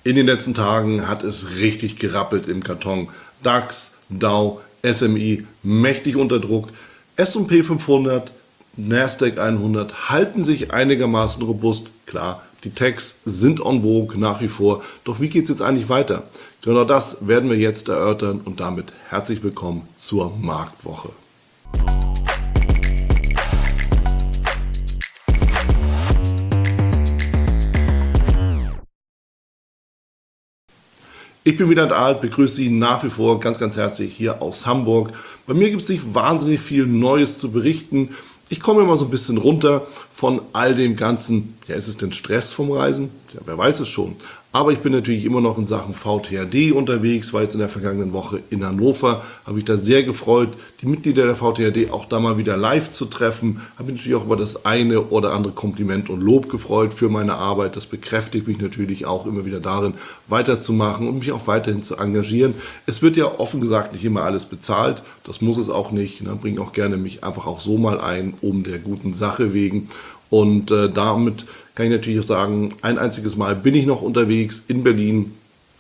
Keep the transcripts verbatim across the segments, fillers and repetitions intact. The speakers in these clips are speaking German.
In den letzten Tagen hat es richtig gerappelt im Karton. DAX, Dow, S M I mächtig unter Druck. S und P fünfhundert, Nasdaq hundert halten sich einigermaßen robust. Klar, die Techs sind en vogue nach wie vor. Doch wie geht es jetzt eigentlich weiter? Genau das werden wir jetzt erörtern und damit herzlich willkommen zur Marktwoche. Ich bin Wieland Alt, begrüße Sie nach wie vor ganz, ganz herzlich hier aus Hamburg. Bei mir gibt es nicht wahnsinnig viel Neues zu berichten. Ich komme immer so ein bisschen runter von all dem ganzen, ja, ist es denn Stress vom Reisen? Ja, wer weiß es schon. Aber ich bin natürlich immer noch in Sachen V T H D unterwegs, war jetzt in der vergangenen Woche in Hannover, habe mich da sehr gefreut, die Mitglieder der V T H D auch da mal wieder live zu treffen. Habe mich natürlich auch über das eine oder andere Kompliment und Lob gefreut für meine Arbeit. Das bekräftigt mich natürlich auch immer wieder darin, weiterzumachen und mich auch weiterhin zu engagieren. Es wird ja offen gesagt nicht immer alles bezahlt, das muss es auch nicht. Dann bringe ich auch gerne mich einfach auch so mal ein, um der guten Sache wegen. Und äh, damit kann ich natürlich auch sagen, ein einziges Mal bin ich noch unterwegs in Berlin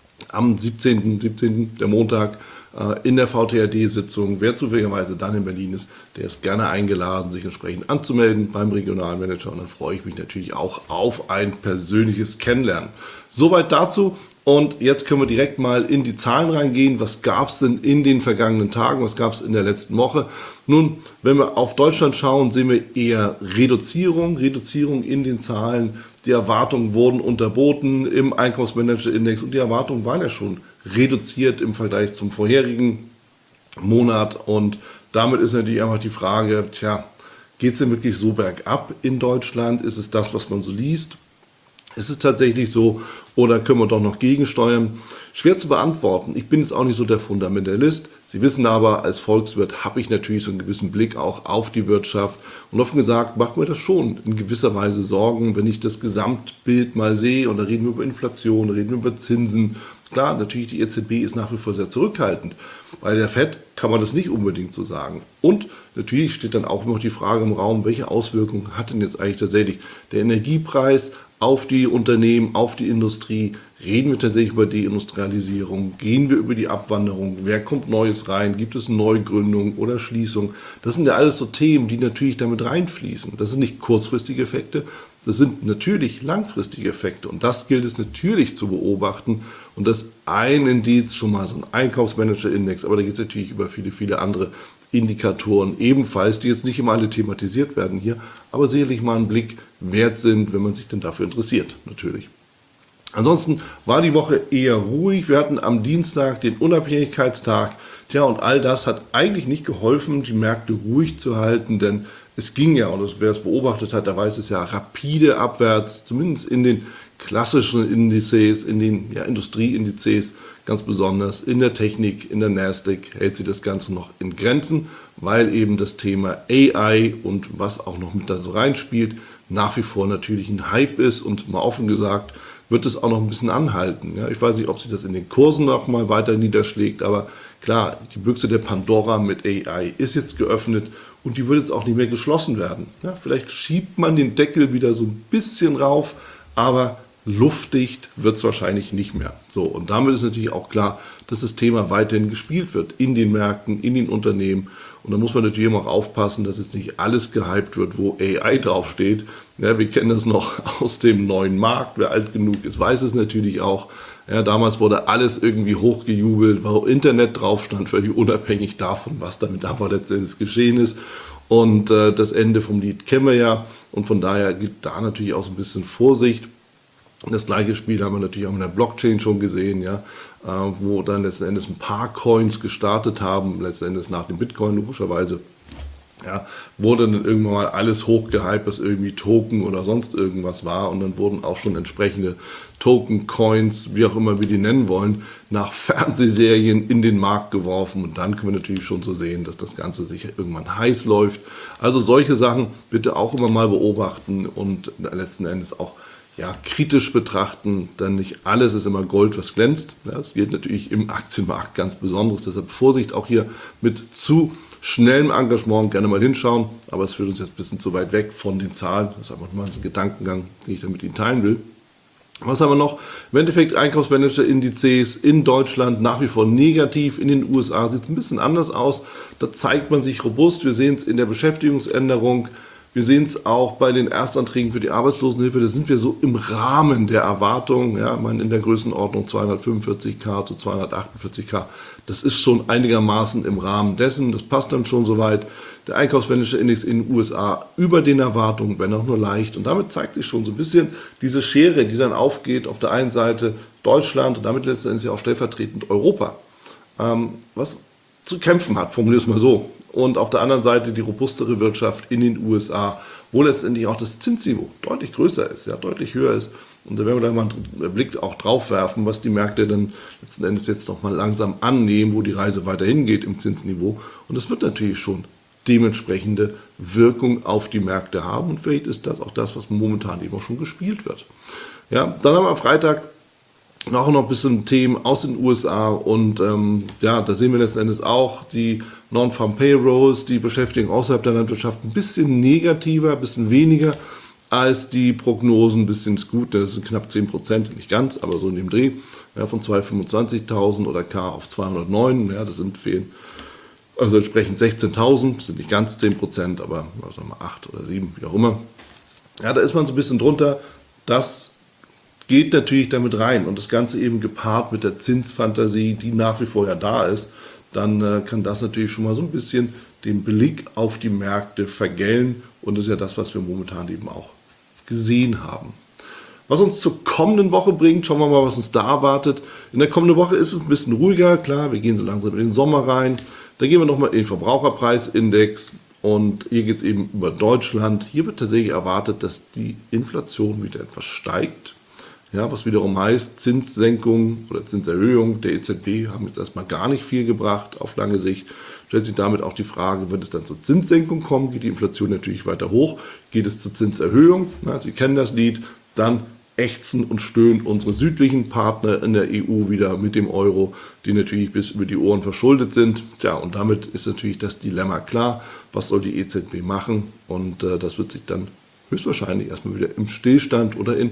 am siebzehnten siebzehnten der Montag, äh, in der V T H D-Sitzung. Wer zufälligerweise dann in Berlin ist, der ist gerne eingeladen, sich entsprechend anzumelden beim Regionalmanager. Und dann freue ich mich natürlich auch auf ein persönliches Kennenlernen. Soweit dazu. Und jetzt können wir direkt mal in die Zahlen reingehen. Was gab es denn in den vergangenen Tagen? Was gab es in der letzten Woche? Nun, wenn wir auf Deutschland schauen, sehen wir eher Reduzierung, Reduzierung in den Zahlen. Die Erwartungen wurden unterboten im Einkaufsmanager-Index und die Erwartungen waren ja schon reduziert im Vergleich zum vorherigen Monat. Und damit ist natürlich einfach die Frage, tja, geht es denn wirklich so bergab in Deutschland? Ist es das, was man so liest? Ist es tatsächlich so oder können wir doch noch gegensteuern? Schwer zu beantworten. Ich bin jetzt auch nicht so der Fundamentalist. Sie wissen aber, als Volkswirt habe ich natürlich so einen gewissen Blick auch auf die Wirtschaft. Und offen gesagt macht mir das schon in gewisser Weise Sorgen, wenn ich das Gesamtbild mal sehe. Und da reden wir über Inflation, da reden wir über Zinsen. Klar, natürlich die E Z B ist nach wie vor sehr zurückhaltend. Bei der Fed kann man das nicht unbedingt so sagen. Und natürlich steht dann auch noch die Frage im Raum, welche Auswirkungen hat denn jetzt eigentlich tatsächlich der Energiepreis auf die Unternehmen, auf die Industrie? Reden wir tatsächlich über Deindustrialisierung? Gehen wir über die Abwanderung? Wer kommt Neues rein? Gibt es Neugründung oder Schließung? Das sind ja alles so Themen, die natürlich damit reinfließen. Das sind nicht kurzfristige Effekte, das sind natürlich langfristige Effekte. Und das gilt es natürlich zu beobachten. Und das ein Indiz, schon mal so ein Einkaufsmanager-Index, aber da geht es natürlich über viele, viele andere Indikatoren ebenfalls, die jetzt nicht immer alle thematisiert werden hier, aber sicherlich mal einen Blick wert sind, wenn man sich denn dafür interessiert, natürlich. Ansonsten war die Woche eher ruhig. Wir hatten am Dienstag den Unabhängigkeitstag. Tja, und all das hat eigentlich nicht geholfen, die Märkte ruhig zu halten, denn es ging ja, und wer es beobachtet hat, der weiß es ja, rapide abwärts, zumindest in den klassischen Indizes, in den ja, Industrieindizes, ganz besonders in der Technik, in der Nasdaq hält sich das Ganze noch in Grenzen, weil eben das Thema A I und was auch noch mit da so reinspielt, nach wie vor natürlich ein Hype ist und mal offen gesagt, wird es auch noch ein bisschen anhalten. Ja, ich weiß nicht, ob sich das in den Kursen noch mal weiter niederschlägt, aber klar, die Büchse der Pandora mit A I ist jetzt geöffnet und die wird jetzt auch nicht mehr geschlossen werden. Ja, vielleicht schiebt man den Deckel wieder so ein bisschen rauf, aber luftdicht wird es wahrscheinlich nicht mehr. So, und damit ist natürlich auch klar, dass das Thema weiterhin gespielt wird in den Märkten, in den Unternehmen. Und da muss man natürlich immer auch aufpassen, dass jetzt nicht alles gehypt wird, wo A I draufsteht. Ja, wir kennen das noch aus dem neuen Markt. Wer alt genug ist, weiß es natürlich auch. Ja, damals wurde alles irgendwie hochgejubelt, wo Internet drauf stand, völlig unabhängig davon, was damit aber letztendlich geschehen ist. Und äh, das Ende vom Lied kennen wir ja. Und von daher gilt da natürlich auch so ein bisschen Vorsicht. Und das gleiche Spiel haben wir natürlich auch in der Blockchain schon gesehen, ja, äh, wo dann letzten Endes ein paar Coins gestartet haben, letzten Endes nach dem Bitcoin logischerweise. Ja, wurde dann irgendwann mal alles hochgehypt, was irgendwie Token oder sonst irgendwas war, und dann wurden auch schon entsprechende Token, Coins, wie auch immer wir die nennen wollen, nach Fernsehserien in den Markt geworfen, und dann können wir natürlich schon so sehen, dass das Ganze sicher irgendwann heiß läuft. Also solche Sachen bitte auch immer mal beobachten und letzten Endes auch ja, kritisch betrachten, denn nicht alles ist immer Gold, was glänzt. Das gilt natürlich im Aktienmarkt ganz besonders, deshalb Vorsicht auch hier mit zu schnellem Engagement, gerne mal hinschauen, aber es führt uns jetzt ein bisschen zu weit weg von den Zahlen. Das ist einfach mal so ein Gedankengang, den ich da mit Ihnen teilen will. Was haben wir noch? Im Endeffekt Einkaufsmanager-Indizes in Deutschland nach wie vor negativ. In den U S A sieht es ein bisschen anders aus. Da zeigt man sich robust. Wir sehen es in der Beschäftigungsänderung. Wir sehen es auch bei den Erstanträgen für die Arbeitslosenhilfe. Da sind wir so im Rahmen der Erwartungen. Ja, ich meine, in der Größenordnung zweihundertfünfundvierzigtausend zu zweihundertachtundvierzigtausend. Das ist schon einigermaßen im Rahmen dessen. Das passt dann schon soweit. Der Einkaufsmanager-Index in den U S A über den Erwartungen, wenn auch nur leicht. Und damit zeigt sich schon so ein bisschen diese Schere, die dann aufgeht. Auf der einen Seite Deutschland und damit letztendlich auch stellvertretend Europa, ähm, was zu kämpfen hat, formuliere es mal so. Und auf der anderen Seite die robustere Wirtschaft in den U S A, wo letztendlich auch das Zinsniveau deutlich größer ist, ja, deutlich höher ist. Und da werden wir da mal einen Blick auch drauf werfen, was die Märkte dann letzten Endes jetzt noch mal langsam annehmen, wo die Reise weiterhin geht im Zinsniveau. Und das wird natürlich schon dementsprechende Wirkung auf die Märkte haben. Und vielleicht ist das auch das, was momentan eben auch schon gespielt wird. Ja, dann haben wir am Freitag auch noch ein bisschen Themen aus den U S A. Und ähm, ja, da sehen wir letzten Endes auch die Non-Farm Payrolls, die Beschäftigung außerhalb der Landwirtschaft ein bisschen negativer, ein bisschen weniger als die Prognosen, ein bisschen gut, das sind knapp zehn Prozent, nicht ganz, aber so in dem Dreh, ja, von zweihundertfünfundzwanzigtausend oder K auf zweihundertneun, ja, das sind fehlen. Also entsprechend sechzehntausend, sind nicht ganz zehn Prozent, aber sagen wir acht oder sieben, wie auch immer. Ja, da ist man so ein bisschen drunter. Das geht natürlich damit rein und das Ganze eben gepaart mit der Zinsfantasie, die nach wie vor ja da ist, dann äh, kann das natürlich schon mal so ein bisschen den Blick auf die Märkte vergällen und das ist ja das, was wir momentan eben auch gesehen haben. Was uns zur kommenden Woche bringt, schauen wir mal, was uns da erwartet. In der kommenden Woche ist es ein bisschen ruhiger, klar, wir gehen so langsam in den Sommer rein. Da gehen wir nochmal in den Verbraucherpreisindex und hier geht es eben über Deutschland. Hier wird tatsächlich erwartet, dass die Inflation wieder etwas steigt. Ja, was wiederum heißt, Zinssenkung oder Zinserhöhung der E Z B haben jetzt erstmal gar nicht viel gebracht auf lange Sicht. Stellt sich damit auch die Frage, wird es dann zur Zinssenkung kommen, geht die Inflation natürlich weiter hoch, geht es zur Zinserhöhung, na, Sie kennen das Lied, dann ächzen und stöhnen unsere südlichen Partner in der E U wieder mit dem Euro, die natürlich bis über die Ohren verschuldet sind. Tja, und damit ist natürlich das Dilemma klar, was soll die E Z B machen? Und äh, das wird sich dann höchstwahrscheinlich erstmal wieder im Stillstand oder in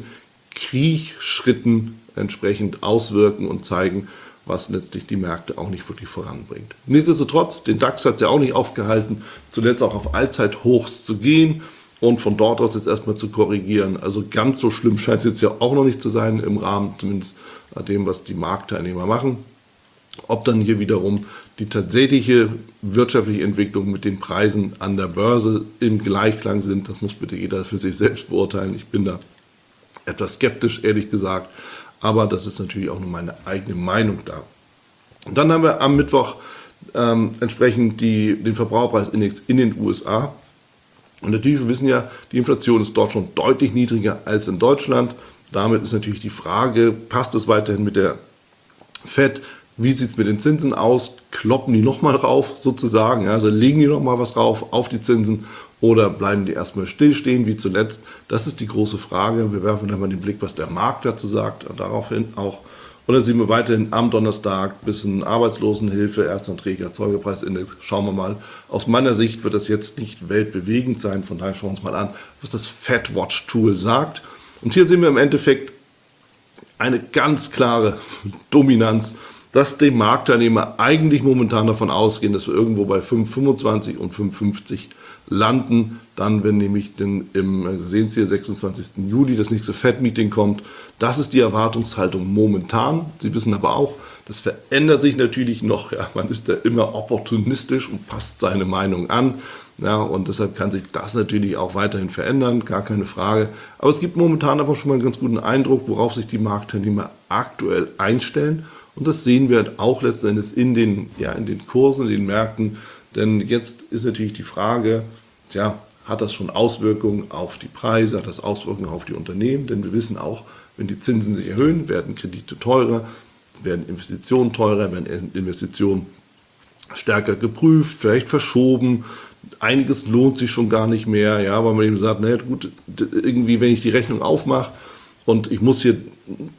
Kriechschritten entsprechend auswirken und zeigen, was letztlich die Märkte auch nicht wirklich voranbringt. Nichtsdestotrotz, den DAX hat es ja auch nicht aufgehalten, zuletzt auch auf Allzeithochs zu gehen und von dort aus jetzt erstmal zu korrigieren. Also ganz so schlimm scheint es jetzt ja auch noch nicht zu sein im Rahmen zumindest dem, was die Marktteilnehmer machen. Ob dann hier wiederum die tatsächliche wirtschaftliche Entwicklung mit den Preisen an der Börse im Gleichklang sind, das muss bitte jeder für sich selbst beurteilen. Ich bin da etwas skeptisch, ehrlich gesagt, aber das ist natürlich auch nur meine eigene Meinung da. Und dann haben wir am Mittwoch ähm, entsprechend die, den Verbraucherpreisindex in den U S A. Und natürlich, wir wissen ja, die Inflation ist dort schon deutlich niedriger als in Deutschland. Damit ist natürlich die Frage, passt es weiterhin mit der Fed? Wie sieht es mit den Zinsen aus? Kloppen die nochmal rauf sozusagen? Also legen die nochmal was rauf auf die Zinsen oder bleiben die erstmal stillstehen wie zuletzt? Das ist die große Frage. Wir werfen dann mal den Blick, was der Markt dazu sagt und daraufhin auch. Oder sehen wir weiterhin am Donnerstag ein bisschen Arbeitslosenhilfe, Erstanträge, Erzeugerpreisindex. Schauen wir mal. Aus meiner Sicht wird das jetzt nicht weltbewegend sein. Von daher schauen wir uns mal an, was das FedWatch-Tool sagt. Und hier sehen wir im Endeffekt eine ganz klare Dominanz, dass die Marktteilnehmer eigentlich momentan davon ausgehen, dass wir irgendwo bei fünf Komma fünfundzwanzig und fünf Komma fünfzig landen. Dann, wenn nämlich den, im, Sie sehen es hier, sechsundzwanzigsten Juli das nächste Fed-Meeting kommt. Das ist die Erwartungshaltung momentan. Sie wissen aber auch, das verändert sich natürlich noch. Ja, man ist da immer opportunistisch und passt seine Meinung an. Ja, und deshalb kann sich das natürlich auch weiterhin verändern, gar keine Frage. Aber es gibt momentan aber schon mal einen ganz guten Eindruck, worauf sich die Marktteilnehmer aktuell einstellen. Und das sehen wir auch letzten Endes in den, ja, in den Kursen, in den Märkten. Denn jetzt ist natürlich die Frage, tja, hat das schon Auswirkungen auf die Preise, hat das Auswirkungen auf die Unternehmen? Denn wir wissen auch, wenn die Zinsen sich erhöhen, werden Kredite teurer, werden Investitionen teurer, werden Investitionen stärker geprüft, vielleicht verschoben. Einiges lohnt sich schon gar nicht mehr, ja, weil man eben sagt, naja, gut, irgendwie, wenn ich die Rechnung aufmache und ich muss hier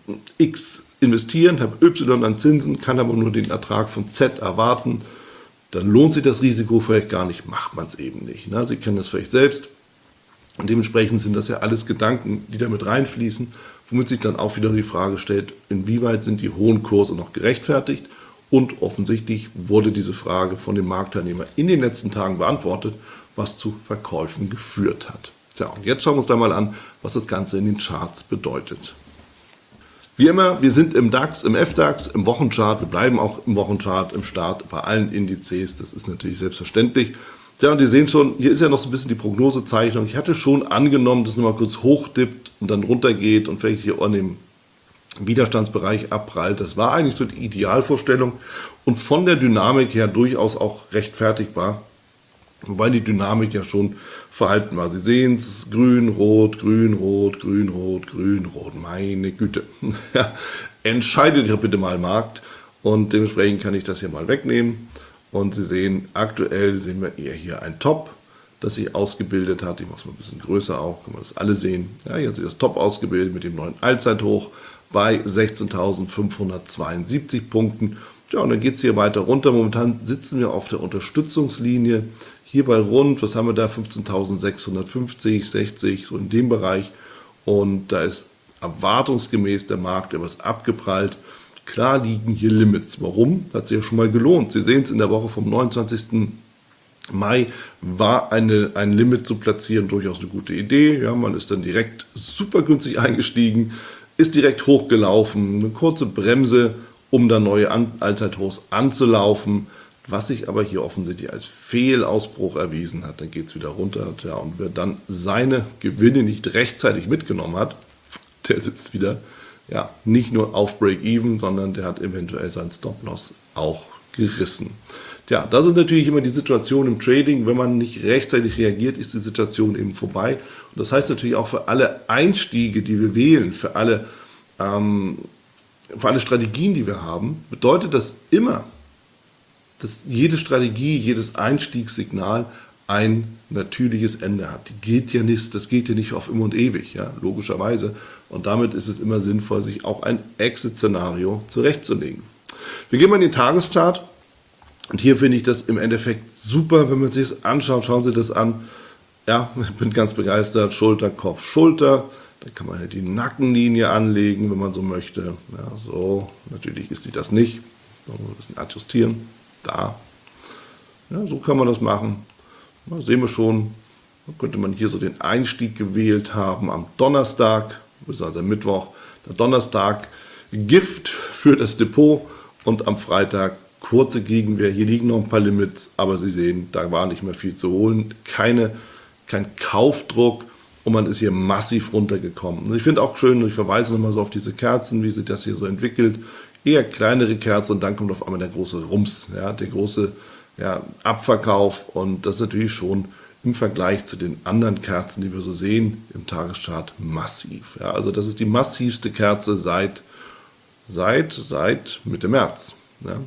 X investieren, habe Y an Zinsen, kann aber nur den Ertrag von Z erwarten, dann lohnt sich das Risiko vielleicht gar nicht, macht man es eben nicht. Ne? Sie kennen das vielleicht selbst und dementsprechend sind das ja alles Gedanken, die da mit reinfließen, womit sich dann auch wieder die Frage stellt, inwieweit sind die hohen Kurse noch gerechtfertigt? Und offensichtlich wurde diese Frage von dem Marktteilnehmer in den letzten Tagen beantwortet, was zu Verkäufen geführt hat. Tja, und jetzt schauen wir uns da mal an, was das Ganze in den Charts bedeutet. Wie immer, wir sind im DAX, im F DAX, im Wochenchart. Wir bleiben auch im Wochenchart, im Start bei allen Indizes. Das ist natürlich selbstverständlich. Ja, und ihr seht schon, hier ist ja noch so ein bisschen die Prognosezeichnung. Ich hatte schon angenommen, dass es nochmal kurz hochdippt und dann runtergeht und vielleicht hier an dem Widerstandsbereich abprallt. Das war eigentlich so die Idealvorstellung und von der Dynamik her durchaus auch rechtfertigbar, wobei die Dynamik ja schon verhalten war. Sie sehen es, grün, rot, grün, rot, grün, rot, grün, rot. Meine Güte. Ja, entscheidet doch bitte mal Markt und dementsprechend kann ich das hier mal wegnehmen. Und Sie sehen, aktuell sehen wir eher hier ein Top, das sich ausgebildet hat. Ich mache es mal ein bisschen größer auch, kann man das alle sehen. Ja, hier hat sich das Top ausgebildet mit dem neuen Allzeithoch bei sechzehntausendfünfhundertzweiundsiebzig Punkten. Ja, und dann geht es hier weiter runter. Momentan sitzen wir auf der Unterstützungslinie. Hier bei rund, was haben wir da? fünfzehntausendsechshundertfünfzig, sechzig, so in dem Bereich. Und da ist erwartungsgemäß der Markt etwas abgeprallt. Klar liegen hier Limits. Warum? Das hat sich ja schon mal gelohnt. Sie sehen es in der Woche vom neunundzwanzigsten Mai war eine, ein Limit zu platzieren durchaus eine gute Idee. Ja, man ist dann direkt super günstig eingestiegen, ist direkt hochgelaufen, eine kurze Bremse, um dann neue An- Allzeithochs anzulaufen, was sich aber hier offensichtlich als Fehlausbruch erwiesen hat. Dann geht es wieder runter. Ja, und wer dann seine Gewinne nicht rechtzeitig mitgenommen hat, der sitzt wieder ja, nicht nur auf Break-Even, sondern der hat eventuell seinen Stop-Loss auch gerissen. Ja, das ist natürlich immer die Situation im Trading. Wenn man nicht rechtzeitig reagiert, ist die Situation eben vorbei. Und das heißt natürlich auch für alle Einstiege, die wir wählen, für alle, ähm, für alle Strategien, die wir haben, bedeutet das immer, dass jede Strategie, jedes Einstiegssignal ein natürliches Ende hat. Die geht ja nicht, das geht ja nicht auf immer und ewig, ja, logischerweise. Und damit ist es immer sinnvoll, sich auch ein Exit-Szenario zurechtzulegen. Wir gehen mal in den Tageschart. Und hier finde ich das im Endeffekt super, wenn man sich das anschaut. Schauen Sie das an. Ja, ich bin ganz begeistert. Schulter, Kopf, Schulter. Dann kann man halt die Nackenlinie anlegen, wenn man so möchte. Ja, so, natürlich ist sie das nicht. Da muss man ein bisschen adjustieren. Da. Ja, so kann man das machen. Da sehen wir schon. Da könnte man hier so den Einstieg gewählt haben am Donnerstag, also am Mittwoch. Der Donnerstag Gift für das Depot und am Freitag kurze Gegenwehr. Hier liegen noch ein paar Limits, aber Sie sehen, da war nicht mehr viel zu holen. Keine, kein Kaufdruck und man ist hier massiv runtergekommen. Ich finde auch schön, ich verweise nochmal so auf diese Kerzen, wie sich das hier so entwickelt. Eher kleinere Kerzen und dann kommt auf einmal der große Rums, ja, der große ja, Abverkauf. Und das ist natürlich schon im Vergleich zu den anderen Kerzen, die wir so sehen, im Tageschart massiv. Ja, also das ist die massivste Kerze seit, seit, seit Mitte März. Ja.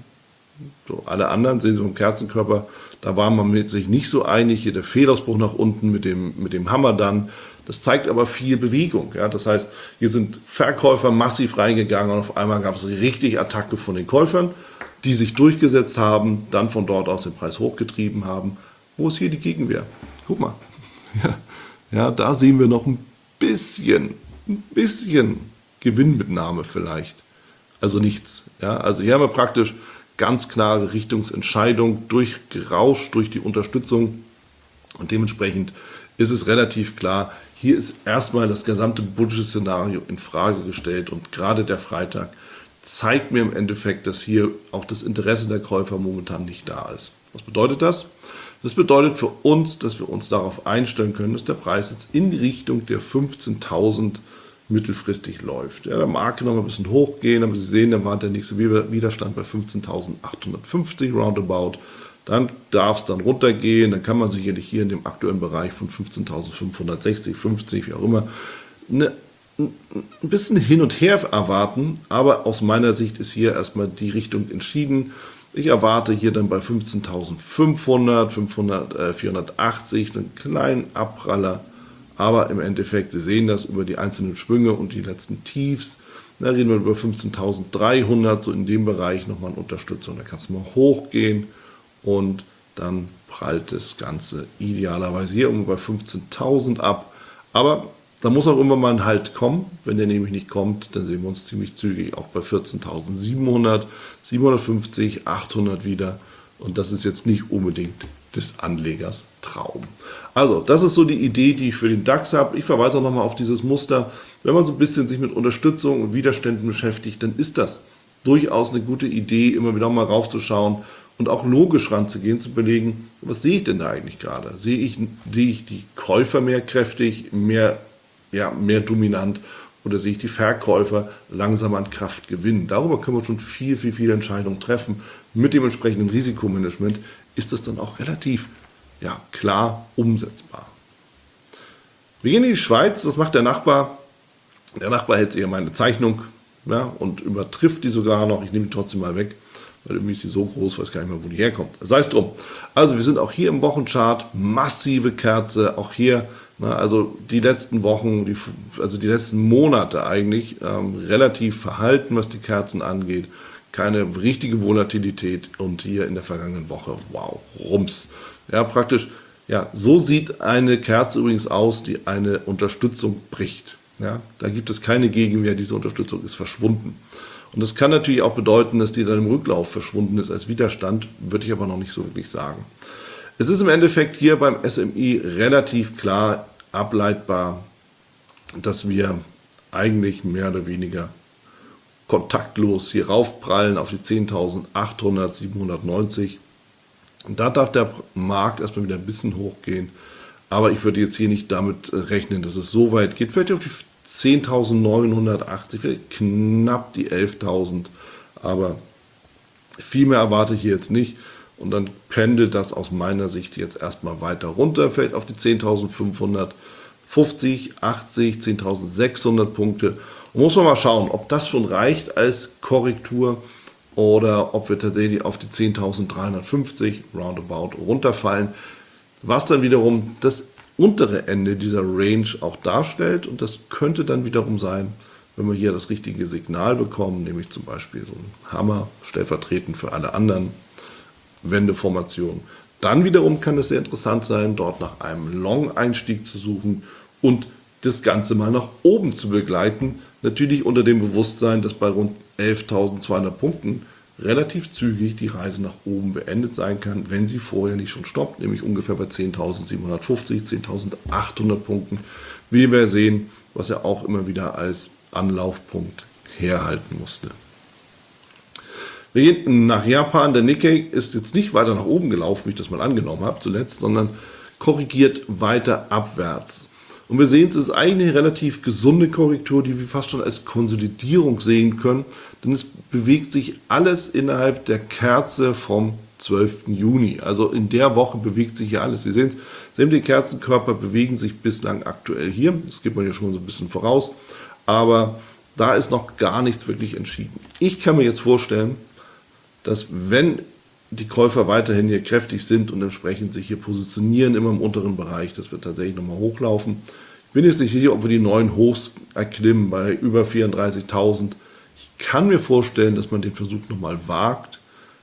So, alle anderen, sehen Sie vom Kerzenkörper, da war man mit sich nicht so einig. Hier der Fehlausbruch nach unten mit dem, mit dem Hammer dann. Das zeigt aber viel Bewegung. Ja? Das heißt, hier sind Verkäufer massiv reingegangen und auf einmal gab es richtig Attacke von den Käufern, die sich durchgesetzt haben, dann von dort aus den Preis hochgetrieben haben. Wo ist hier die Gegenwehr? Guck mal. Ja, ja, da sehen wir noch ein bisschen, ein bisschen Gewinnmitnahme vielleicht. Also nichts. Ja? Also hier haben wir praktisch ganz klare Richtungsentscheidung durchgerauscht durch die Unterstützung und dementsprechend ist es relativ klar, hier ist erstmal das gesamte Budget-Szenario in Frage gestellt und gerade der Freitag zeigt mir im Endeffekt, dass hier auch das Interesse der Käufer momentan nicht da ist. Was bedeutet das? Das bedeutet für uns, dass wir uns darauf einstellen können, dass der Preis jetzt in die Richtung der fünfzehntausend mittelfristig läuft. Ja, der mag noch mal ein bisschen hochgehen, aber Sie sehen, da war der nächste Widerstand bei fünfzehntausendachthundertfünfzig roundabout. Dann darf es dann runtergehen, dann kann man sicherlich hier in dem aktuellen Bereich von fünfzehntausendfünfhundertsechzig, fünfzig, wie auch immer, eine, ein bisschen hin und her erwarten, aber aus meiner Sicht ist hier erstmal die Richtung entschieden. Ich erwarte hier dann bei fünfzehntausendfünfhundert, fünfhundert, äh, vierhundertachtzig einen kleinen Abpraller. Aber im Endeffekt, Sie sehen das über die einzelnen Schwünge und die letzten Tiefs. Da reden wir über fünfzehntausenddreihundert, so in dem Bereich nochmal eine Unterstützung. Da kannst du mal hochgehen und dann prallt das Ganze idealerweise hier um bei fünfzehntausend ab. Aber da muss auch immer mal ein Halt kommen. Wenn der nämlich nicht kommt, dann sehen wir uns ziemlich zügig auch bei vierzehntausendsiebenhundert, siebenhundertfünfzig, achthundert wieder. Und das ist jetzt nicht unbedingt des Anlegers Traum. Also, das ist so die Idee, die ich für den DAX habe. Ich verweise auch nochmal auf dieses Muster. Wenn man so ein bisschen sich mit Unterstützung und Widerständen beschäftigt, dann ist das durchaus eine gute Idee, immer wieder mal raufzuschauen und auch logisch ranzugehen, zu belegen, was sehe ich denn da eigentlich gerade? Sehe ich, sehe ich die Käufer mehr kräftig, mehr, ja, mehr dominant, oder sehe ich die Verkäufer langsam an Kraft gewinnen? Darüber können wir schon viel, viel, viele Entscheidungen treffen. Mit dem entsprechenden Risikomanagement ist das dann auch relativ, ja, klar umsetzbar. Wir gehen in die Schweiz. Was macht der Nachbar? Der Nachbar hält sich ja meine Zeichnung, ja, und übertrifft die sogar noch. Ich nehme die trotzdem mal weg, weil irgendwie ist die so groß, weiß gar nicht mehr, wo die herkommt. Sei es drum. Also wir sind auch hier im Wochenchart, massive Kerze, auch hier, na, also die letzten Wochen, die, also die letzten Monate eigentlich ähm, relativ verhalten, was die Kerzen angeht. Keine richtige Volatilität, und hier in der vergangenen Woche, wow, rums. Ja, praktisch, ja, so sieht eine Kerze übrigens aus, die eine Unterstützung bricht. Ja, da gibt es keine Gegenwehr, diese Unterstützung ist verschwunden. Und das kann natürlich auch bedeuten, dass die dann im Rücklauf verschwunden ist als Widerstand, würde ich aber noch nicht so wirklich sagen. Es ist im Endeffekt hier beim S M I relativ klar ableitbar, dass wir eigentlich mehr oder weniger kontaktlos hier raufprallen auf die zehntausendachthundert, siebenhundertneunzig. Und da darf der Markt erstmal wieder ein bisschen hochgehen. Aber ich würde jetzt hier nicht damit rechnen, dass es so weit geht. Vielleicht auf die zehntausendneunhundertachtzig, vielleicht knapp die elftausend. Aber viel mehr erwarte ich hier jetzt nicht. Und dann pendelt das aus meiner Sicht jetzt erstmal weiter runter. Fällt auf die zehntausendfünfhundertfünfzig, achtzig, zehntausendsechshundert Punkte. Und muss man mal schauen, ob das schon reicht als Korrektur oder ob wir tatsächlich auf die zehntausenddreihundertfünfzig roundabout runterfallen. Was dann wiederum das untere Ende dieser Range auch darstellt. Und das könnte dann wiederum sein, wenn wir hier das richtige Signal bekommen, nämlich zum Beispiel so ein Hammer, stellvertretend für alle anderen Wendeformationen. Dann wiederum kann es sehr interessant sein, dort nach einem Long-Einstieg zu suchen und das Ganze mal nach oben zu begleiten. Natürlich unter dem Bewusstsein, dass bei rund elftausendzweihundert Punkten relativ zügig die Reise nach oben beendet sein kann, wenn sie vorher nicht schon stoppt, nämlich ungefähr bei zehntausendsiebenhundertfünfzig, zehntausendachthundert Punkten, wie wir sehen, was er auch immer wieder als Anlaufpunkt herhalten musste. Wir gehen nach Japan. Der Nikkei ist jetzt nicht weiter nach oben gelaufen, wie ich das mal angenommen habe zuletzt, sondern korrigiert weiter abwärts. Und wir sehen, es ist eigentlich eine relativ gesunde Korrektur, die wir fast schon als Konsolidierung sehen können, denn es bewegt sich alles innerhalb der Kerze vom zwölften Juni. Also in der Woche bewegt sich hier alles. Sie sehen es, sämtliche Kerzenkörper bewegen sich bislang aktuell hier. Das gibt man ja schon so ein bisschen voraus, aber da ist noch gar nichts wirklich entschieden. Ich kann mir jetzt vorstellen, dass wenn die Käufer weiterhin hier kräftig sind und entsprechend sich hier positionieren, immer im unteren Bereich, dass wir tatsächlich nochmal hochlaufen. Ich bin jetzt nicht sicher, ob wir die neuen Hochs erklimmen bei über vierunddreißigtausend. Ich kann mir vorstellen, dass man den Versuch nochmal wagt,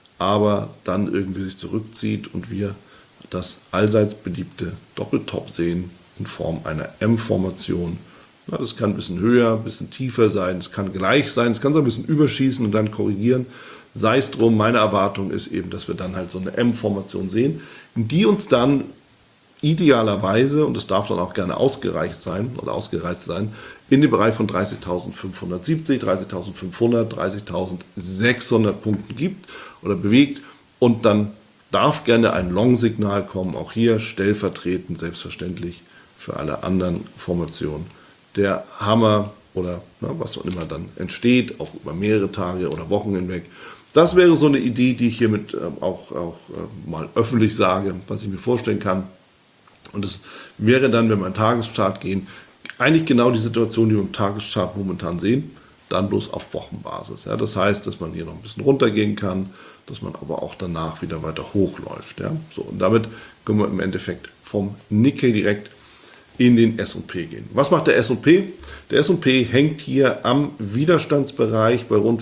aber dann irgendwie sich zurückzieht und wir das allseits beliebte Doppeltop sehen in Form einer M-Formation. Ja, das kann ein bisschen höher, ein bisschen tiefer sein, es kann gleich sein, es kann so ein bisschen überschießen und dann korrigieren. Sei es drum, meine Erwartung ist eben, dass wir dann halt so eine M-Formation sehen, die uns dann idealerweise, und das darf dann auch gerne ausgereicht sein oder ausgereizt sein, in den Bereich von dreißigtausendfünfhundertsiebzig, dreißigtausendfünfhundert, dreißigtausendsechshundert Punkten gibt oder bewegt, und dann darf gerne ein Long-Signal kommen, auch hier stellvertretend selbstverständlich für alle anderen Formationen. Der Hammer oder na, was auch immer dann entsteht, auch über mehrere Tage oder Wochen hinweg. Das wäre so eine Idee, die ich hiermit äh, auch, auch äh, mal öffentlich sage, was ich mir vorstellen kann. Und es wäre dann, wenn wir in den Tageschart gehen, eigentlich genau die Situation, die wir im Tageschart momentan sehen, dann bloß auf Wochenbasis. Ja, das heißt, dass man hier noch ein bisschen runtergehen kann, dass man aber auch danach wieder weiter hochläuft. Ja, so, und damit können wir im Endeffekt vom Nikkei direkt in den S und P gehen. Was macht der S und P? Der S und P hängt hier am Widerstandsbereich bei rund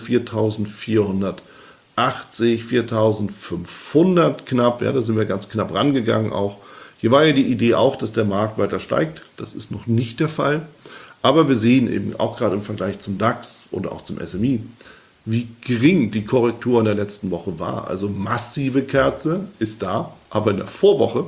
viertausendvierhundertachtzig, viertausendfünfhundert knapp. Ja, da sind wir ganz knapp rangegangen auch. Hier war ja die Idee auch, dass der Markt weiter steigt. Das ist noch nicht der Fall. Aber wir sehen eben auch gerade im Vergleich zum DAX oder auch zum S M I, wie gering die Korrektur in der letzten Woche war. Also massive Kerze ist da, aber in der Vorwoche,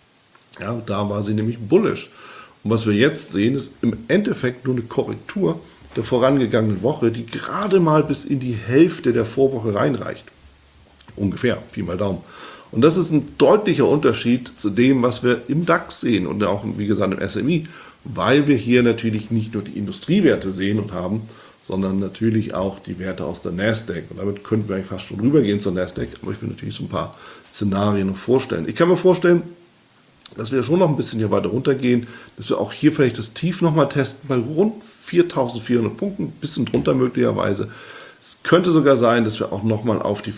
ja, da war sie nämlich bullish. Und was wir jetzt sehen, ist im Endeffekt nur eine Korrektur der vorangegangenen Woche, die gerade mal bis in die Hälfte der Vorwoche reinreicht. Ungefähr, Pi mal Daumen. Und das ist ein deutlicher Unterschied zu dem, was wir im DAX sehen und auch, wie gesagt, im S M I, weil wir hier natürlich nicht nur die Industriewerte sehen und haben, sondern natürlich auch die Werte aus der Nasdaq. Und damit könnten wir eigentlich fast schon rübergehen zur Nasdaq, aber ich will natürlich so ein paar Szenarien noch vorstellen. Ich kann mir vorstellen, dass wir schon noch ein bisschen hier weiter runtergehen, dass wir auch hier vielleicht das Tief nochmal testen bei rund viertausendvierhundert Punkten, ein bisschen drunter möglicherweise. Es könnte sogar sein, dass wir auch nochmal auf die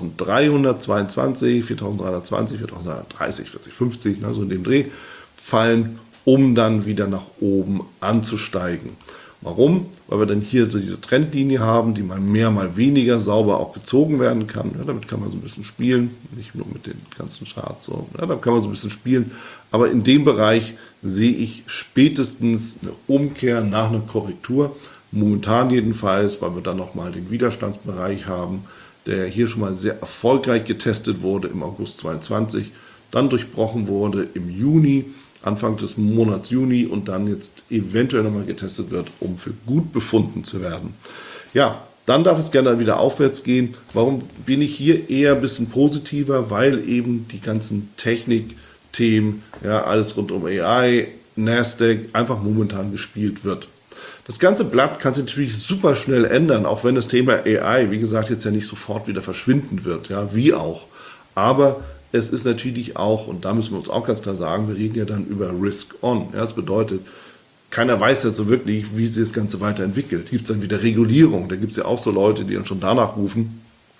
viertausenddreihundertzweiundzwanzig, viertausenddreihundertzwanzig, viertausenddreihundertdreißig, vierzig, fünfzig, ne, so in dem Dreh fallen, um dann wieder nach oben anzusteigen. Warum? Weil wir dann hier so diese Trendlinie haben, die mal mehr, mal weniger sauber auch gezogen werden kann. Ja, damit kann man so ein bisschen spielen, nicht nur mit den ganzen Charts. So. Ja, da kann man so ein bisschen spielen. Aber in dem Bereich sehe ich spätestens eine Umkehr nach einer Korrektur. Momentan jedenfalls, weil wir dann nochmal den Widerstandsbereich haben, der hier schon mal sehr erfolgreich getestet wurde im August zweiundzwanzig, dann durchbrochen wurde im Juni, Anfang des Monats Juni und dann jetzt eventuell nochmal getestet wird, um für gut befunden zu werden. Ja, dann darf es gerne wieder aufwärts gehen. Warum bin ich hier eher ein bisschen positiver? Weil eben die ganzen Technikthemen, ja, alles rund um A I, Nasdaq einfach momentan gespielt wird. Das ganze Blatt kann sich natürlich super schnell ändern, auch wenn das Thema A I, wie gesagt, jetzt ja nicht sofort wieder verschwinden wird, ja, wie auch. Aber es ist natürlich auch, und da müssen wir uns auch ganz klar sagen, wir reden ja dann über Risk On. Ja, das bedeutet, keiner weiß ja so wirklich, wie sich das Ganze weiterentwickelt. Gibt es dann wieder Regulierung? Da gibt es ja auch so Leute, die dann schon danach rufen.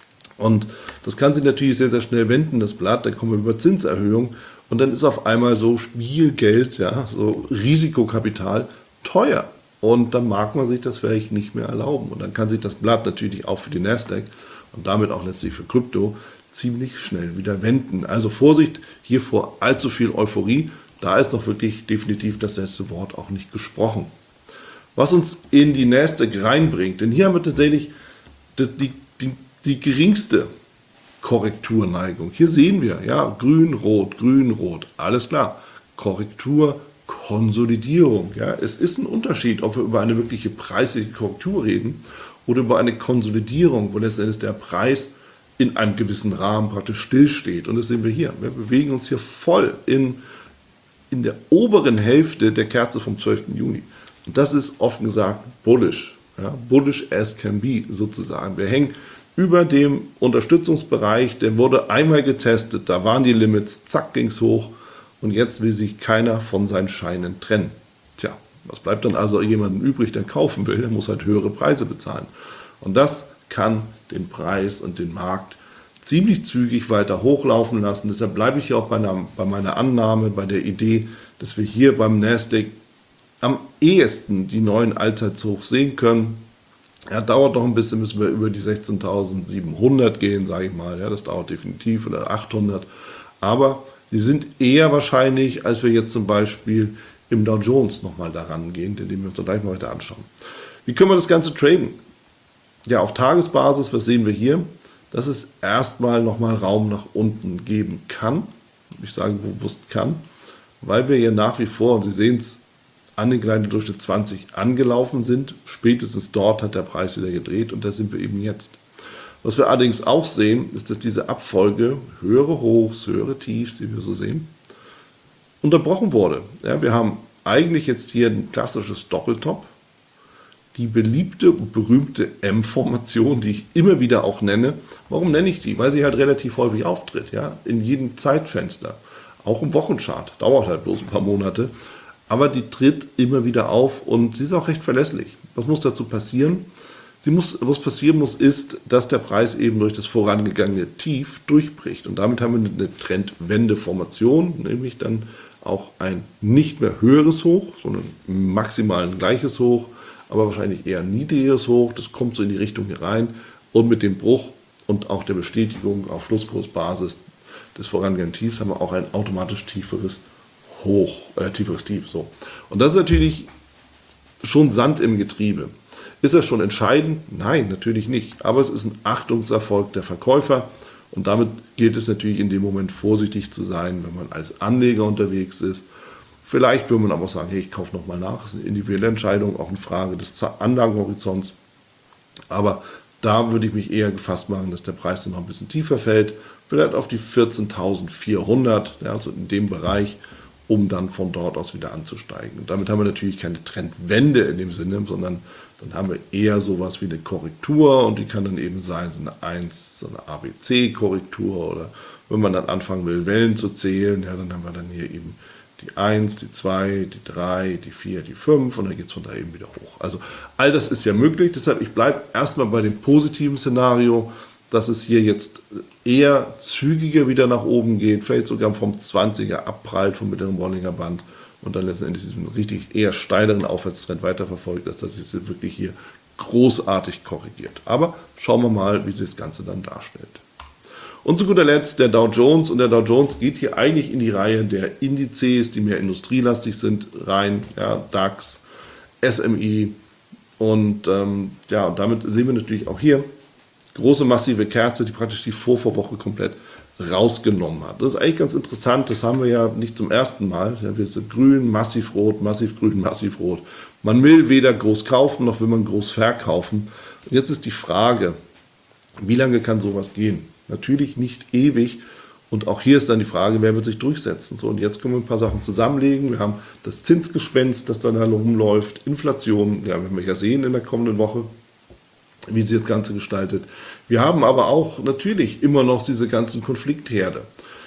Und das kann sich natürlich sehr, sehr schnell wenden, das Blatt. Dann kommen wir über Zinserhöhung und dann ist auf einmal so Spielgeld, ja, so Risikokapital teuer. Und dann mag man sich das vielleicht nicht mehr erlauben. Und dann kann sich das Blatt natürlich auch für die Nasdaq und damit auch letztlich für Krypto ziemlich schnell wieder wenden. Also Vorsicht hier vor allzu viel Euphorie. Da ist noch wirklich definitiv das letzte Wort auch nicht gesprochen. Was uns in die Nasdaq reinbringt, denn hier haben wir tatsächlich die, die, die, die geringste Korrekturneigung. Hier sehen wir, ja, grün, rot, grün, rot, alles klar. Korrektur, Konsolidierung. Ja. Es ist ein Unterschied, ob wir über eine wirkliche preisliche Korrektur reden oder über eine Konsolidierung, wo letztendlich der Preis in einem gewissen Rahmen praktisch stillsteht. Und das sehen wir hier. Wir bewegen uns hier voll in, in der oberen Hälfte der Kerze vom zwölften Juni. Und das ist offen gesagt bullish. Ja, bullish as can be sozusagen. Wir hängen über dem Unterstützungsbereich, der wurde einmal getestet, da waren die Limits, zack, ging es hoch. Und jetzt will sich keiner von seinen Scheinen trennen. Tja, was bleibt dann also jemandem übrig, der kaufen will? Der muss halt höhere Preise bezahlen. Und das kann den Preis und den Markt ziemlich zügig weiter hochlaufen lassen. Deshalb bleibe ich hier auch bei, einer, bei meiner Annahme, bei der Idee, dass wir hier beim Nasdaq am ehesten die neuen Allzeithochs sehen können. Ja, dauert noch ein bisschen, müssen wir über die sechzehntausendsiebenhundert gehen, sage ich mal. Ja, das dauert definitiv, oder achthundert. Aber sie sind eher wahrscheinlich, als wir jetzt zum Beispiel im Dow Jones nochmal daran gehen, den wir uns gleich mal weiter anschauen. Wie können wir das Ganze traden? Ja, auf Tagesbasis, was sehen wir hier? Dass es erstmal nochmal Raum nach unten geben kann. Ich sage bewusst kann, weil wir hier nach wie vor, und Sie sehen es, an den kleinen Durchschnitt zwanzig angelaufen sind. Spätestens dort hat der Preis wieder gedreht und da sind wir eben jetzt. Was wir allerdings auch sehen, ist, dass diese Abfolge höhere Hochs, höhere Tiefs, die wir so sehen, unterbrochen wurde. Ja, wir haben eigentlich jetzt hier ein klassisches Doppeltop. Die beliebte und berühmte M-Formation, die ich immer wieder auch nenne. Warum nenne ich die? Weil sie halt relativ häufig auftritt, ja, in jedem Zeitfenster. Auch im Wochenchart. Dauert halt bloß ein paar Monate. Aber die tritt immer wieder auf und sie ist auch recht verlässlich. Was muss dazu passieren? Sie muss, was passieren muss, ist, dass der Preis eben durch das vorangegangene Tief durchbricht. Und damit haben wir eine Trendwendeformation, nämlich dann auch ein nicht mehr höheres Hoch, sondern maximal ein gleiches Hoch, aber wahrscheinlich eher ein niedrigeres Hoch. Das kommt so in die Richtung hier rein. Und mit dem Bruch und auch der Bestätigung auf Schlusskursbasis des vorangegangenen Tiefs haben wir auch ein automatisch tieferes hoch, äh, tieferes Tief. So. Und das ist natürlich schon Sand im Getriebe. Ist das schon entscheidend? Nein, natürlich nicht. Aber es ist ein Achtungserfolg der Verkäufer. Und damit gilt es natürlich in dem Moment vorsichtig zu sein, wenn man als Anleger unterwegs ist. Vielleicht würde man aber auch sagen, hey, ich kaufe nochmal nach. Das ist eine individuelle Entscheidung, auch eine Frage des Anlagenhorizonts. Aber da würde ich mich eher gefasst machen, dass der Preis dann noch ein bisschen tiefer fällt. Vielleicht auf die vierzehntausendvierhundert, ja, also in dem Bereich, um dann von dort aus wieder anzusteigen. Und damit haben wir natürlich keine Trendwende in dem Sinne, sondern dann haben wir eher sowas wie eine Korrektur und die kann dann eben sein, so eine eins, so eine A B C-Korrektur oder wenn man dann anfangen will, Wellen zu zählen, ja, dann haben wir dann hier eben die eins, die zwei, die drei, die vier, die fünf und dann geht es von da eben wieder hoch. Also all das ist ja möglich, deshalb ich bleibe erstmal bei dem positiven Szenario, dass es hier jetzt eher zügiger wieder nach oben geht, vielleicht sogar vom zwanziger abprallt vom mittleren Bollinger Band und dann letztendlich diesen richtig eher steileren Aufwärtstrend weiterverfolgt, als dass es jetzt wirklich hier großartig korrigiert. Aber schauen wir mal, wie sich das Ganze dann darstellt. Und zu guter Letzt der Dow Jones. Und der Dow Jones geht hier eigentlich in die Reihe der Indizes, die mehr industrielastig sind, rein. Ja, DAX, S M I. Und ähm, ja, und damit sehen wir natürlich auch hier große massive Kerze, die praktisch die Vorvorwoche komplett rausgenommen hat. Das ist eigentlich ganz interessant. Das haben wir ja nicht zum ersten Mal. Ja, wir sind grün, massiv rot, massiv grün, massiv rot. Man will weder groß kaufen, noch will man groß verkaufen. Und jetzt ist die Frage, wie lange kann sowas gehen? Natürlich nicht ewig. Und auch hier ist dann die Frage, wer wird sich durchsetzen? So, und jetzt können wir ein paar Sachen zusammenlegen. Wir haben das Zinsgespenst, das dann herumläuft, Inflation, ja, werden wir ja sehen in der kommenden Woche, wie sich das Ganze gestaltet. Wir haben aber auch natürlich immer noch diese ganzen Konfliktherde.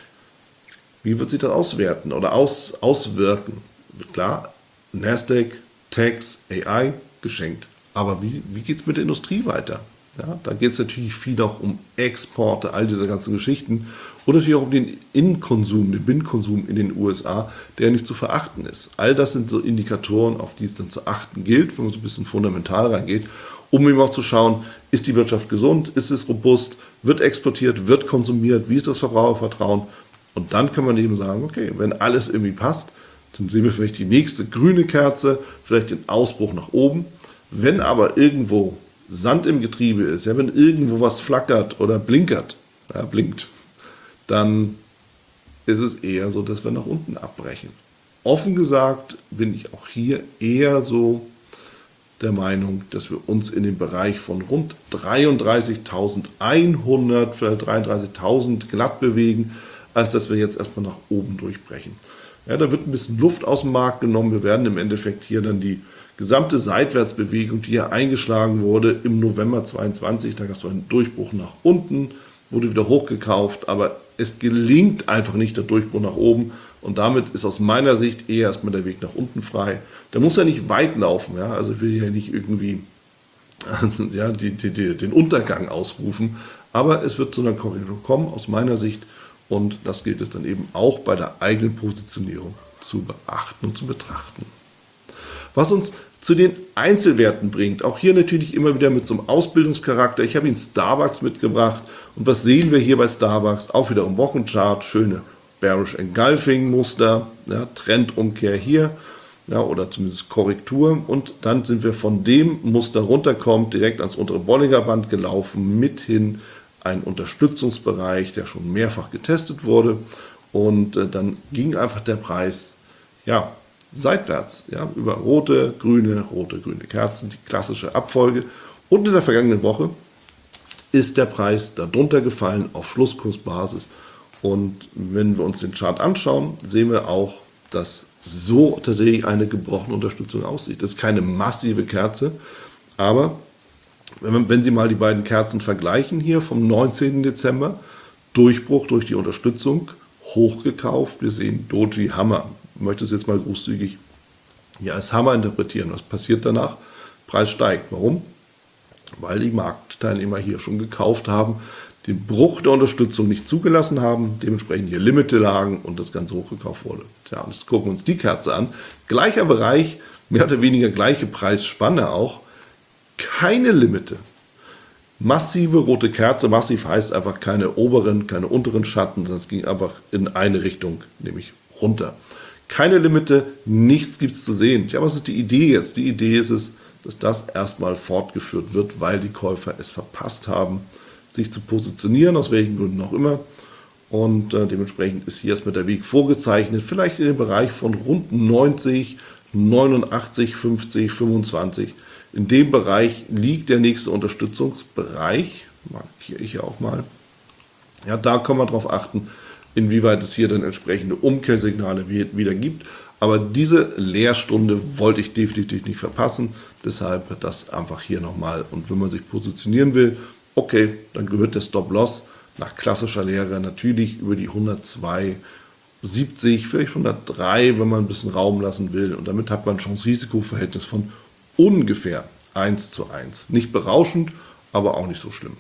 Wie wird sich das auswerten oder aus, auswirken? Klar, Nasdaq, Techs, A I geschenkt. Aber wie, wie geht es mit der Industrie weiter? Ja, da geht es natürlich viel auch um Exporte, all diese ganzen Geschichten und natürlich auch um den Innenkonsum, den Binnenkonsum in den U S A, der nicht zu verachten ist. All das sind so Indikatoren, auf die es dann zu achten gilt, wenn man so ein bisschen fundamental reingeht, um eben auch zu schauen, ist die Wirtschaft gesund, ist es robust, wird exportiert, wird konsumiert, wie ist das Verbrauchervertrauen? Und dann kann man eben sagen, okay, wenn alles irgendwie passt, dann sehen wir vielleicht die nächste grüne Kerze, vielleicht den Ausbruch nach oben. Wenn aber irgendwo Sand im Getriebe ist, ja, wenn irgendwo was flackert oder blinkert, ja, blinkt, dann ist es eher so, dass wir nach unten abbrechen. Offen gesagt bin ich auch hier eher so der Meinung, dass wir uns in dem Bereich von rund dreiunddreißigtausendeinhundert, vielleicht dreiunddreißigtausend glatt bewegen, als dass wir jetzt erstmal nach oben durchbrechen. Ja, da wird ein bisschen Luft aus dem Markt genommen. Wir werden im Endeffekt hier dann die gesamte Seitwärtsbewegung, die hier eingeschlagen wurde im November zweiundzwanzig, da gab es einen Durchbruch nach unten, wurde wieder hochgekauft, aber es gelingt einfach nicht der Durchbruch nach oben und damit ist aus meiner Sicht eher erstmal der Weg nach unten frei. Der muss ja nicht weit laufen, ja, also ich will ja nicht irgendwie ja, die, die, die, den Untergang ausrufen, aber es wird zu einer Korrektur kommen aus meiner Sicht und das gilt es dann eben auch bei der eigenen Positionierung zu beachten und zu betrachten. Was uns zu den Einzelwerten bringt, auch hier natürlich immer wieder mit so einem Ausbildungscharakter. Ich habe Ihnen Starbucks mitgebracht und was sehen wir hier bei Starbucks? Auch wieder im Wochenchart, schöne Bearish Engulfing Muster, ja, Trendumkehr hier, ja, oder zumindest Korrektur und dann sind wir von dem Muster runterkommt, direkt ans untere Bollinger Band gelaufen, mithin ein Unterstützungsbereich, der schon mehrfach getestet wurde und äh, dann ging einfach der Preis, ja, seitwärts, ja, über rote, grüne, rote, grüne Kerzen, die klassische Abfolge. Und in der vergangenen Woche ist der Preis darunter gefallen auf Schlusskursbasis. Und wenn wir uns den Chart anschauen, sehen wir auch, dass so tatsächlich eine gebrochene Unterstützung aussieht. Das ist keine massive Kerze, aber wenn, man, wenn Sie mal die beiden Kerzen vergleichen hier vom neunzehnten Dezember, Durchbruch durch die Unterstützung, hochgekauft, wir sehen Doji Hammer. Ich möchte es jetzt mal großzügig hier als Hammer interpretieren. Was passiert danach? Preis steigt. Warum? Weil die Marktteilnehmer hier schon gekauft haben, den Bruch der Unterstützung nicht zugelassen haben, dementsprechend hier Limite lagen und das Ganze hochgekauft wurde. Tja, und jetzt gucken wir uns die Kerze an. Gleicher Bereich, mehr oder weniger gleiche Preisspanne auch. Keine Limite. Massive rote Kerze. Massiv heißt einfach keine oberen, keine unteren Schatten, sondern es ging einfach in eine Richtung, nämlich runter. Keine Limite, nichts gibt es zu sehen. Ja, was ist die Idee jetzt? Die Idee ist es, dass das erstmal fortgeführt wird, weil die Käufer es verpasst haben, sich zu positionieren, aus welchen Gründen auch immer. Und äh, dementsprechend ist hier erstmal der Weg vorgezeichnet, vielleicht in dem Bereich von rund neunzig, neunundachtzig, fünfzig, fünfundzwanzig. In dem Bereich liegt der nächste Unterstützungsbereich, markiere ich ja auch mal. Ja, da kann man darauf achten, inwieweit es hier dann entsprechende Umkehrsignale wieder gibt. Aber diese Lehrstunde wollte ich definitiv nicht verpassen. Deshalb das einfach hier nochmal. Und wenn man sich positionieren will, okay, dann gehört der Stop-Loss nach klassischer Lehre natürlich über die hundertzwei, siebzig, vielleicht hundertdrei, wenn man ein bisschen Raum lassen will. Und damit hat man ein Chance-Risiko-Verhältnis von ungefähr eins zu eins. Nicht berauschend, aber auch nicht so schlimm.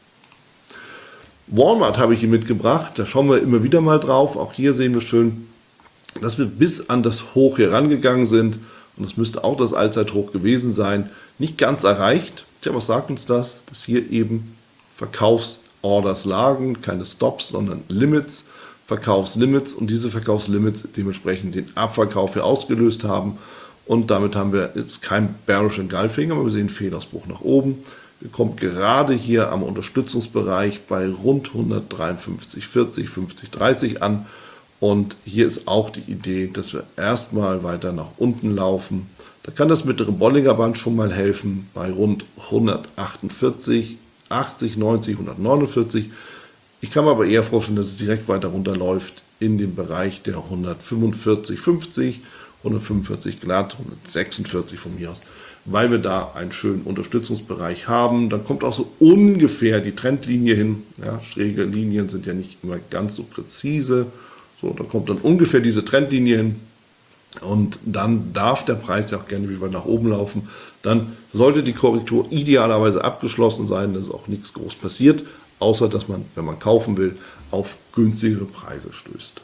Walmart habe ich hier mitgebracht, da schauen wir immer wieder mal drauf. Auch hier sehen wir schön, dass wir bis an das Hoch hier rangegangen sind. Und das müsste auch das Allzeithoch gewesen sein. Nicht ganz erreicht. Tja, was sagt uns das? Dass hier eben Verkaufsorders lagen, keine Stops, sondern Limits, Verkaufslimits und diese Verkaufslimits dementsprechend den Abverkauf hier ausgelöst haben. Und damit haben wir jetzt kein Bearish Engulfing, aber wir sehen Fehlausbruch nach oben. Wir kommen gerade hier am Unterstützungsbereich bei rund hundertdreiundfünfzig, vierzig, fünfzig, dreißig an. Und hier ist auch die Idee, dass wir erstmal weiter nach unten laufen. Da kann das mittlere Bollinger Band schon mal helfen bei rund hundertachtundvierzig, achtzig, neunzig, hundertneunundvierzig. Ich kann mir aber eher vorstellen, dass es direkt weiter runterläuft in den Bereich der hundertfünfundvierzig, fünfzig, hundertfünfundvierzig glatt, hundertsechsundvierzig von mir aus, weil wir da einen schönen Unterstützungsbereich haben. Dann kommt auch so ungefähr die Trendlinie hin. Ja, schräge Linien sind ja nicht immer ganz so präzise. So, da kommt dann ungefähr diese Trendlinie hin. Und dann darf der Preis ja auch gerne wieder nach oben laufen. Dann sollte die Korrektur idealerweise abgeschlossen sein, dass auch nichts groß passiert, außer dass man, wenn man kaufen will, auf günstigere Preise stößt.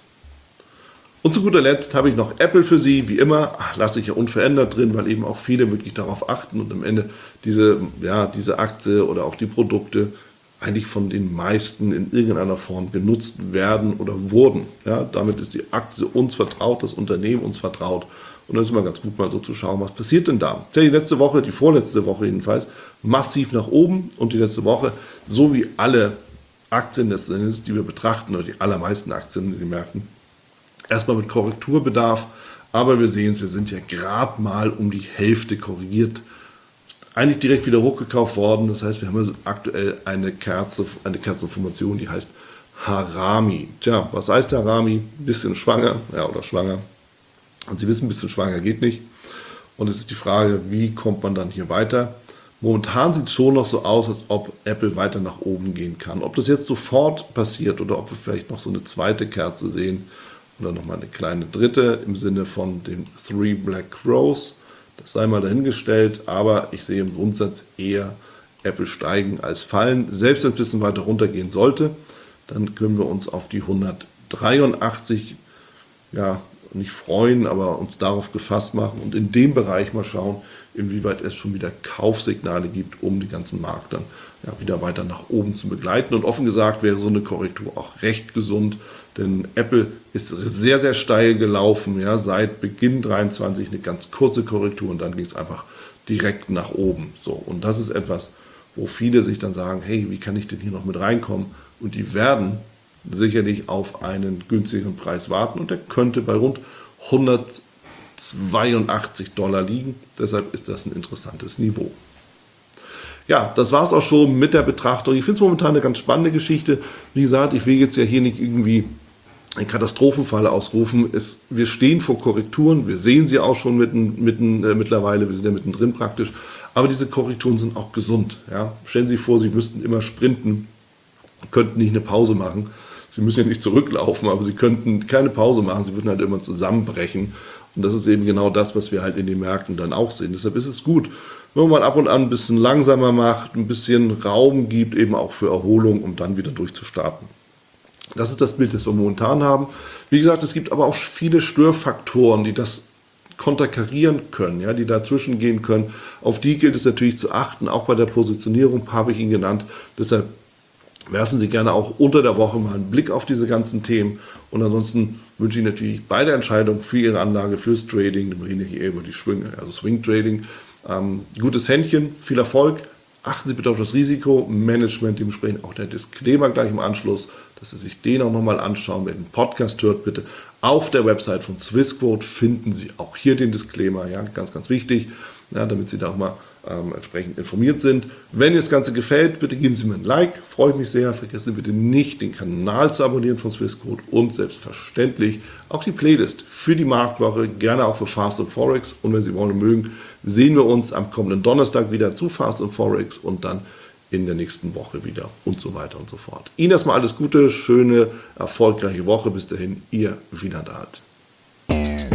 Und zu guter Letzt habe ich noch Apple für Sie. Wie immer lasse ich ja unverändert drin, weil eben auch viele wirklich darauf achten und am Ende diese, ja, diese Aktie oder auch die Produkte eigentlich von den meisten in irgendeiner Form genutzt werden oder wurden. Ja, damit ist die Aktie uns vertraut, das Unternehmen uns vertraut. Und das ist immer ganz gut, mal so zu schauen, was passiert denn da. Die letzte Woche, die vorletzte Woche jedenfalls, massiv nach oben und die letzte Woche, so wie alle Aktien, die wir betrachten, oder die allermeisten Aktien in den Märkten, erstmal mit Korrekturbedarf, aber wir sehen es, wir sind ja gerade mal um die Hälfte korrigiert. Eigentlich direkt wieder hochgekauft worden, das heißt, wir haben also aktuell eine Kerze, eine Kerzenformation, die heißt Harami. Tja, was heißt Harami? Ein bisschen schwanger, ja, oder schwanger. Und Sie wissen, ein bisschen schwanger geht nicht. Und es ist die Frage, wie kommt man dann hier weiter? Momentan sieht es schon noch so aus, als ob Apple weiter nach oben gehen kann. Ob das jetzt sofort passiert oder ob wir vielleicht noch so eine zweite Kerze sehen oder nochmal eine kleine dritte im Sinne von den Three Black Crows, das sei mal dahingestellt, aber ich sehe im Grundsatz eher Apple steigen als fallen. Selbst wenn es ein bisschen weiter runtergehen sollte, dann können wir uns auf die hundertdreiundachtzig, ja, nicht freuen, aber uns darauf gefasst machen und in dem Bereich mal schauen, inwieweit es schon wieder Kaufsignale gibt, um den ganzen Markt dann ja, wieder weiter nach oben zu begleiten. Und offen gesagt wäre so eine Korrektur auch recht gesund, denn Apple ist sehr, sehr steil gelaufen, ja, seit Beginn dreiundzwanzig eine ganz kurze Korrektur und dann ging es einfach direkt nach oben. So, und das ist etwas, wo viele sich dann sagen, hey, wie kann ich denn hier noch mit reinkommen? Und die werden sicherlich auf einen günstigeren Preis warten und der könnte bei rund hundertzweiundachtzig Dollar liegen. Deshalb ist das ein interessantes Niveau. Ja, das war es auch schon mit der Betrachtung. Ich finde es momentan eine ganz spannende Geschichte. Wie gesagt, ich will jetzt ja hier nicht irgendwie einen Katastrophenfall ausrufen. Es, wir stehen vor Korrekturen, wir sehen sie auch schon mitten, mitten, äh, mittlerweile, wir sind ja mittendrin praktisch. Aber diese Korrekturen sind auch gesund. Ja? Stellen Sie sich vor, Sie müssten immer sprinten, könnten nicht eine Pause machen. Sie müssen ja nicht zurücklaufen, aber Sie könnten keine Pause machen, Sie würden halt immer zusammenbrechen. Und das ist eben genau das, was wir halt in den Märkten dann auch sehen. Deshalb ist es gut, wenn man mal ab und an ein bisschen langsamer macht, ein bisschen Raum gibt, eben auch für Erholung, um dann wieder durchzustarten. Das ist das Bild, das wir momentan haben. Wie gesagt, es gibt aber auch viele Störfaktoren, die das konterkarieren können, ja, die dazwischen gehen können. Auf die gilt es natürlich zu achten, auch bei der Positionierung habe ich Ihnen genannt. Deshalb Werfen Sie gerne auch unter der Woche mal einen Blick auf diese ganzen Themen. Und ansonsten wünsche ich natürlich bei der Entscheidung für Ihre Anlage, fürs Trading, wir reden hier über die Schwünge, also Swing Trading, ähm, gutes Händchen, viel Erfolg. Achten Sie bitte auf das Risikomanagement, dementsprechend auch der Disclaimer gleich im Anschluss, dass Sie sich den auch nochmal anschauen. Wer den Podcast hört, bitte auf der Website von Swissquote finden Sie auch hier den Disclaimer, ja, ganz, ganz wichtig, ja, damit Sie da auch mal ähm, entsprechend informiert sind. Wenn Ihnen das Ganze gefällt, bitte geben Sie mir ein Like, freut mich sehr. Vergessen Sie bitte nicht, den Kanal zu abonnieren von Swissquote und selbstverständlich auch die Playlist für die Marktwoche, gerne auch für Fast und Forex. Und wenn Sie wollen und mögen, sehen wir uns am kommenden Donnerstag wieder zu Fast und Forex und dann in der nächsten Woche wieder und so weiter und so fort. Ihnen erstmal alles Gute, schöne, erfolgreiche Woche. Bis dahin, Ihr Wiener Dart.